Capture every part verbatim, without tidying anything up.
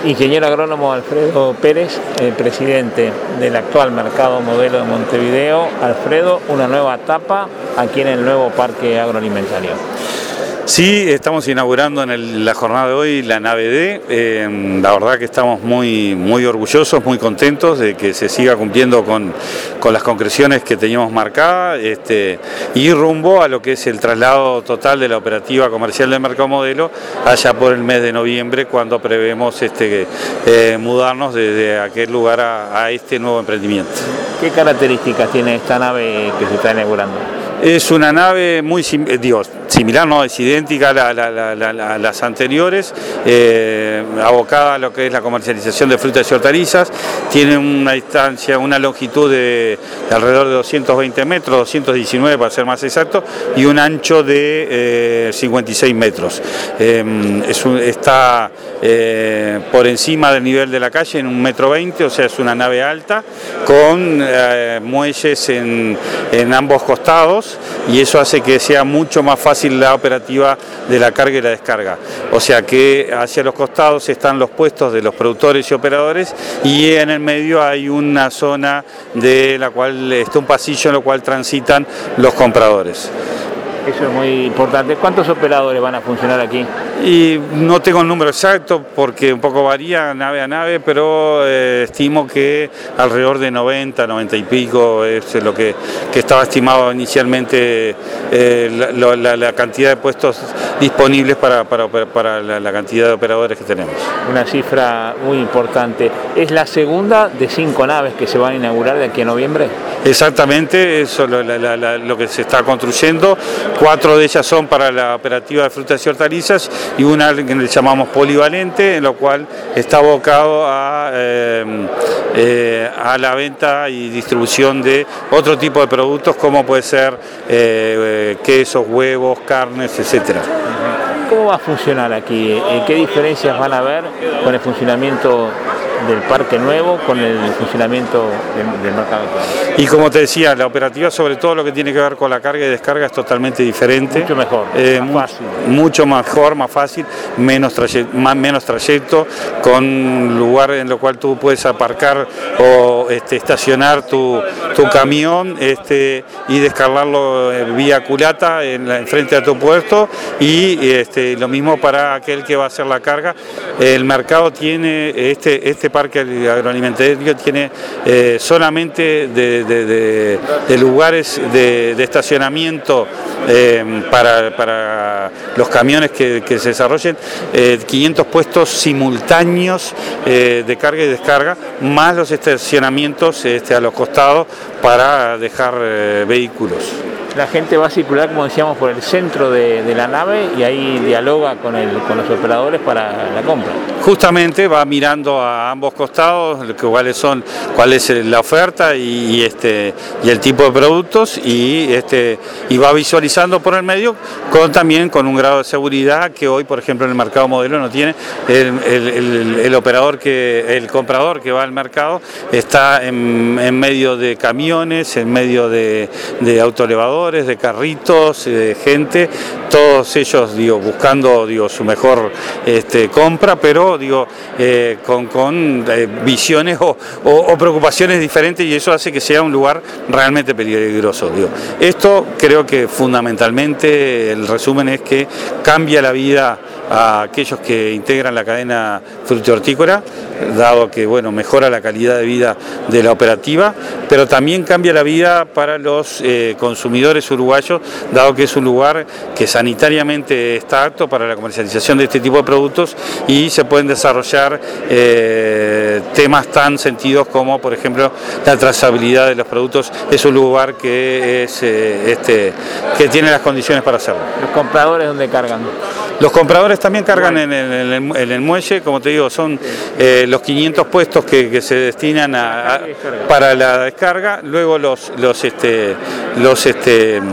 Ingeniero agrónomo Alfredo Pérez, el presidente del actual Mercado Modelo de Montevideo. Alfredo, una nueva etapa aquí en el nuevo parque agroalimentario. Sí, estamos inaugurando en el, la jornada de hoy la nave D. Eh, la verdad que estamos muy, muy orgullosos, muy contentos de que se siga cumpliendo con, con las concreciones que teníamos marcadas este, y rumbo a lo que es el traslado total de la operativa comercial del Mercado Modelo allá por el mes de noviembre, cuando prevemos este, eh, mudarnos desde aquel lugar a, a este nuevo emprendimiento. ¿Qué características tiene esta nave que se está inaugurando? Es una nave muy sim digo, similar, no es idéntica a, la, la, la, la, a las anteriores, eh, abocada a lo que es la comercialización de frutas y hortalizas. Tiene una distancia, una longitud de, de alrededor de doscientos veinte metros, doscientos diecinueve para ser más exacto, y un ancho de eh, cincuenta y seis metros. Eh, es un, está eh, por encima del nivel de la calle en un metro veinte, o sea, es una nave alta con eh, muelles en, en ambos costados, y eso hace que sea mucho más fácil la operativa de la carga y la descarga. O sea que hacia los costados están los puestos de los productores y operadores, y en el medio hay una zona de la cual está un pasillo en lo cual transitan los compradores. Eso es muy importante. ¿Cuántos operadores van a funcionar aquí? Y no tengo el número exacto porque un poco varía nave a nave, pero eh, estimo que alrededor de noventa, noventa y pico es lo que, que estaba estimado inicialmente, eh, la, la, la cantidad de puestos disponibles para, para, para la, la cantidad de operadores que tenemos. Una cifra muy importante. ¿Es la segunda de cinco naves que se van a inaugurar de aquí a noviembre? Exactamente, eso es lo, la, la, lo que se está construyendo. Cuatro de ellas son para la operativa de frutas y hortalizas y una que le llamamos polivalente, en lo cual está abocado a, eh, eh, a la venta y distribución de otro tipo de productos, como puede ser eh, quesos, huevos, carnes, etcétera. ¿Cómo va a funcionar aquí? ¿Qué diferencias van a haber con el funcionamiento del parque nuevo con el funcionamiento del, del mercado? Y como te decía, la operativa, sobre todo lo que tiene que ver con la carga y descarga, es totalmente diferente. Mucho mejor, eh, más fácil. Mucho mejor, más fácil, menos trayecto, más, menos trayecto, con un lugar en el cual tú puedes aparcar o este, estacionar tu, tu camión este, y descargarlo vía culata en la, enfrente de tu puerto, y este, lo mismo para aquel que va a hacer la carga. El mercado tiene, este, este parque agroalimentario tiene eh, solamente de, de, de, de lugares de, de estacionamiento eh, para, para los camiones que, que se desarrollen, eh, quinientos puestos simultáneos eh, de carga y descarga, más los estacionamientos este, a los costados para dejar eh, vehículos. La gente va a circular, como decíamos, por el centro de, de la nave, y ahí dialoga con, el, con los operadores para la compra. Justamente va mirando a ambos costados cuáles son, cuál es la oferta y, y este y el tipo de productos, y este y va visualizando por el medio, con también con un grado de seguridad que hoy, por ejemplo, en el Mercado Modelo no tiene. El, el, el, el operador que el comprador que va al mercado está en, en medio de camiones, en medio de, de autoelevadores, de carritos, de gente, todos ellos digo buscando digo su mejor este, compra, pero digo eh, con, con eh, visiones o, o, o preocupaciones diferentes, y eso hace que sea un lugar realmente peligroso. Digo. Esto creo que fundamentalmente el resumen es que cambia la vida a aquellos que integran la cadena frutícola, dado que bueno, mejora la calidad de vida de la operativa, pero también cambia la vida para los eh, consumidores uruguayos, dado que es un lugar que sanitariamente está apto para la comercialización de este tipo de productos, y se pueden desarrollar eh, temas tan sentidos como, por ejemplo, la trazabilidad de los productos. Es un lugar que, es, eh, este, que tiene las condiciones para hacerlo. ¿Los compradores dónde cargan? Los compradores también cargan en el, en el, en el muelle, como te digo, son eh, los quinientos puestos que, que se destinan a, a, para la descarga. Luego los, los, este, los este,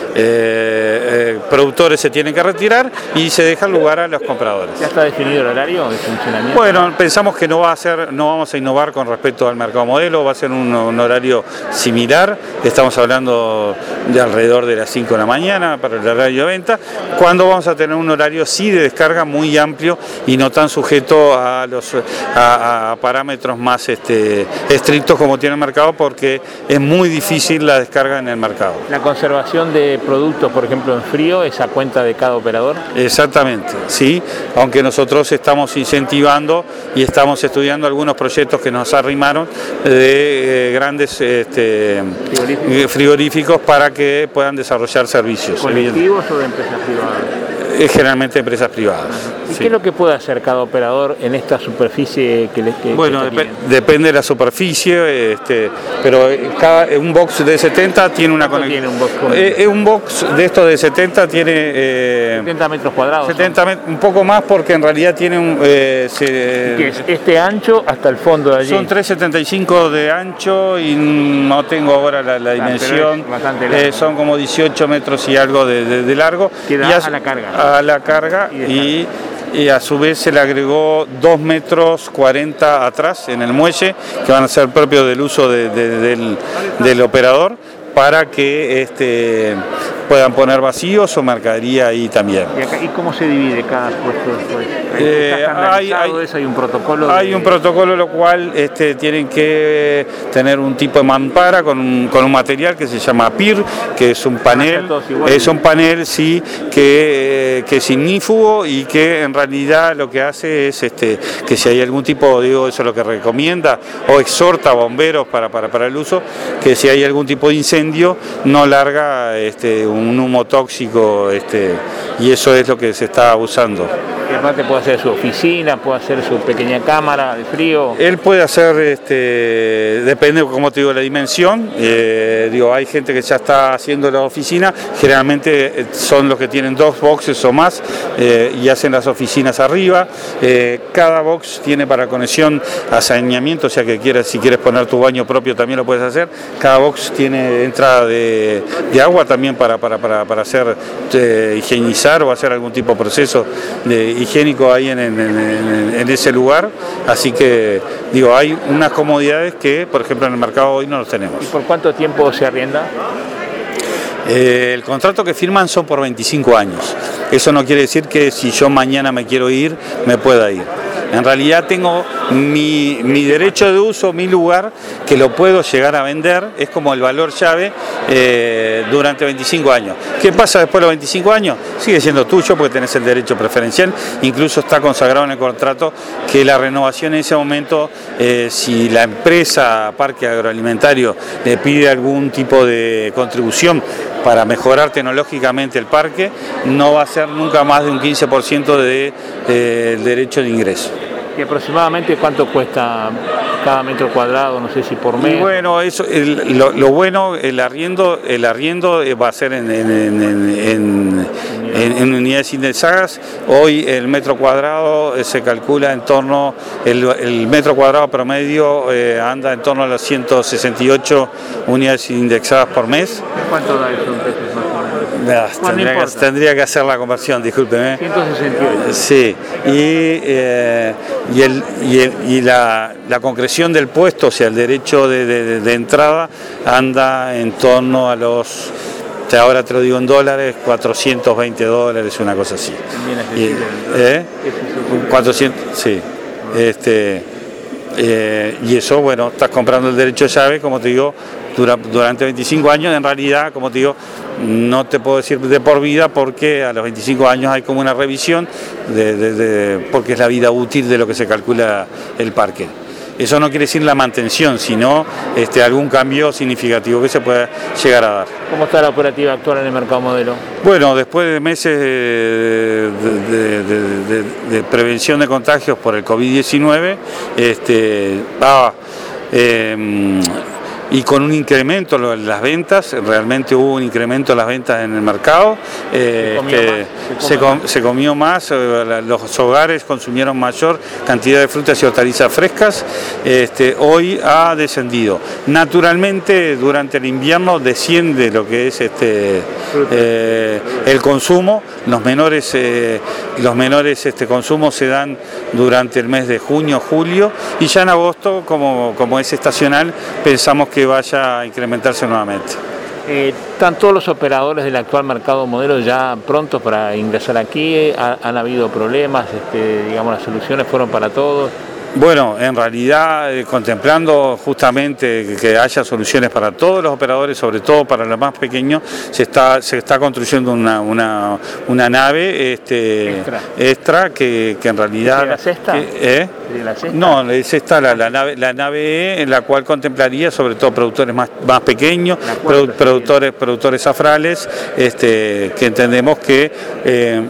eh, productores se tienen que retirar y se deja lugar a los compradores. ¿Ya está definido el horario de funcionamiento? Bueno, pensamos que no va a ser, no vamos a innovar con respecto al mercado modelo, va a ser un, un horario similar. Estamos hablando de alrededor de las cinco de la mañana para el horario de venta, cuando vamos a tener un horario sí de descarga muy amplio y no tan sujeto a los a, a parámetros más este, estrictos como tiene el mercado, porque es muy difícil la descarga en el mercado. La conservación de productos, por ejemplo, en frío, ¿es a cuenta de cada operador? Exactamente, sí, aunque nosotros estamos incentivando y estamos estudiando algunos proyectos que nos arrimaron de eh, grandes este, frigoríficos. frigoríficos para que puedan desarrollar servicios. ¿Colectivos o de empresas privadas? Generalmente empresas privadas. ¿Y sí. qué es lo que puede hacer cada operador en esta superficie que les que, Bueno, que dep depende de la superficie, este, pero cada, un box de setenta tiene una conexión. ¿Tiene un box? Eh, un box de estos de setenta tiene eh, setenta metros cuadrados. setenta met un poco más, porque en realidad tiene un... Eh, se, ¿Qué es este ancho hasta el fondo de allí? Son tres setenta y cinco de ancho y no tengo ahora la, la dimensión. Eh, son como dieciocho metros y algo de, de, de largo. Que da y a, a la carga. A la carga y, y a su vez se le agregó dos metros cuarenta atrás en el muelle, que van a ser propios del uso de, de, del, del operador, para que este, puedan poner vacíos o mercadería ahí también. ¿Y, acá, ¿y cómo se divide cada puesto después? Eh, hay, hay, eso, hay un protocolo. Hay de... un protocolo, lo cual este, tienen que tener un tipo de mampara con un, con un material que se llama P I R, que es un panel, es un panel sí, que, eh, que es ignífugo y que en realidad lo que hace es este, que si hay algún tipo, digo, eso es lo que recomienda o exhorta a bomberos para, para, para el uso, que si hay algún tipo de incendio no larga este, un humo tóxico, este, y eso es lo que se está usando. Y aparte puede hacer su oficina, puede hacer su pequeña cámara de frío. Él puede hacer, este, depende, como te digo, la dimensión. Eh, digo, hay gente que ya está haciendo la oficina, generalmente son los que tienen dos boxes o más eh, y hacen las oficinas arriba. Eh, cada box tiene para conexión a saneamiento, o sea que quieras, si quieres poner tu baño propio también lo puedes hacer. Cada box tiene entrada de, de agua también para, para, para, para hacer eh, higienizar o hacer algún tipo de proceso de higiénico ahí en, en, en, en ese lugar, así que digo, hay unas comodidades que por ejemplo en el mercado hoy no los tenemos. ¿Y por cuánto tiempo se arrienda? Eh, el contrato que firman son por veinticinco años, eso no quiere decir que si yo mañana me quiero ir, me pueda ir. En realidad tengo mi, mi derecho de uso, mi lugar, que lo puedo llegar a vender, es como el valor llave eh, durante veinticinco años. ¿Qué pasa después de los veinticinco años? Sigue siendo tuyo porque tenés el derecho preferencial, incluso está consagrado en el contrato que la renovación en ese momento, eh, si la empresa Parque Agroalimentario le pide algún tipo de contribución para mejorar tecnológicamente el parque, no va a ser nunca más de un quince por ciento del de, eh, derecho de ingreso. ¿Y aproximadamente cuánto cuesta cada metro cuadrado? No sé si por mes. Y bueno, eso, el, lo, lo bueno, el arriendo, el arriendo va a ser en, en, en, en, en, en unidades indexadas. Hoy el metro cuadrado eh, se calcula en torno, el, el metro cuadrado promedio eh, anda en torno a las ciento sesenta y ocho unidades indexadas por mes. ¿Cuánto da eso en pesos más o menos? No, tendría, no que, tendría que hacer la conversión, discúlpeme. ciento sesenta y ocho. Sí, y, eh, y, el, y, el, y la, la concreción del puesto, o sea, el derecho de, de, de entrada, anda en torno a los, ahora te lo digo en dólares, cuatrocientos veinte dólares, una cosa así. Y, ¿eh? cuatrocientos, sí. Este, eh, y eso, bueno, estás comprando el derecho de llave, como te digo, dura, durante veinticinco años. En realidad, como te digo, no te puedo decir de por vida, porque a los veinticinco años hay como una revisión, de, de, de, porque es la vida útil de lo que se calcula el parque. Eso no quiere decir la mantención, sino este, algún cambio significativo que se pueda llegar a dar. ¿Cómo está la operativa actual en el mercado modelo? Bueno, después de meses de, de, de, de, de prevención de contagios por el COVID diecinueve, este, ah, eh, y con un incremento en las ventas, realmente hubo un incremento en las ventas en el mercado, eh, se, comió este, más, se, se, com, se comió más, los hogares consumieron mayor cantidad de frutas y hortalizas frescas, este, hoy ha descendido. Naturalmente durante el invierno desciende lo que es este, eh, el consumo, los menores, eh, los menores este, consumos se dan durante el mes de junio, julio, y ya en agosto, como, como es estacional, pensamos que vaya a incrementarse nuevamente. Eh, ¿Están todos los operadores del actual mercado modelo ya prontos para ingresar aquí? ¿Han, han habido problemas? Este, digamos, las soluciones fueron para todos. Bueno, en realidad, eh, contemplando justamente que, que haya soluciones para todos los operadores, sobre todo para los más pequeños, se está, se está construyendo una, una, una nave este, extra, extra que, que en realidad... ¿De la sexta? Que, ¿eh? ¿De la sexta? No, es esta la, la, nave, la nave E, en la cual contemplaría sobre todo productores más, más pequeños, produ, productores, productores afrales, este, que entendemos que... Eh,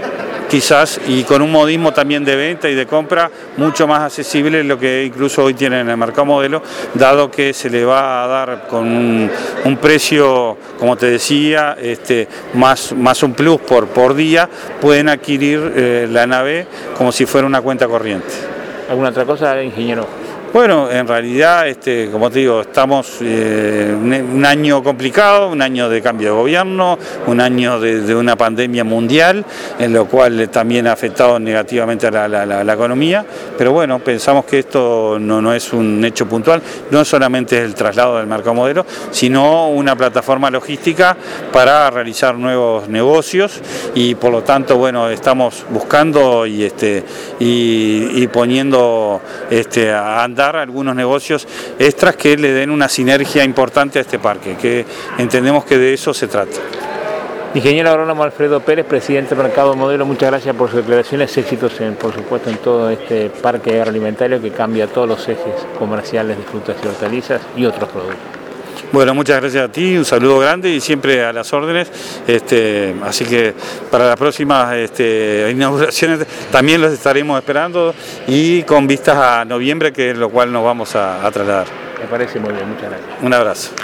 quizás, y con un modismo también de venta y de compra mucho más accesible de lo que incluso hoy tienen en el mercado modelo, dado que se le va a dar con un, un precio, como te decía, este, más, más un plus por, por día, pueden adquirir eh, la nave como si fuera una cuenta corriente. ¿Alguna otra cosa, ingeniero? Bueno, en realidad, este, como te digo, estamos eh, un, un año complicado, un año de cambio de gobierno, un año de, de una pandemia mundial, en lo cual también ha afectado negativamente a la, la, la, la economía, pero bueno, pensamos que esto no, no es un hecho puntual, no solamente es el traslado del mercado modelo, sino una plataforma logística para realizar nuevos negocios y por lo tanto, bueno, estamos buscando y, este, y, y poniendo este, a andar algunos negocios extras que le den una sinergia importante a este parque, que entendemos que de eso se trata. Ingeniero agrónomo Alfredo Pérez, presidente del Mercado Modelo, muchas gracias por sus declaraciones, éxitos en, por supuesto en todo este parque agroalimentario que cambia todos los ejes comerciales de frutas y hortalizas y otros productos. Bueno, muchas gracias a ti, un saludo grande y siempre a las órdenes, este, así que para las próximas este, inauguraciones también los estaremos esperando y con vistas a noviembre, que es lo cual nos vamos a, a trasladar. Me parece muy bien, muchas gracias. Un abrazo.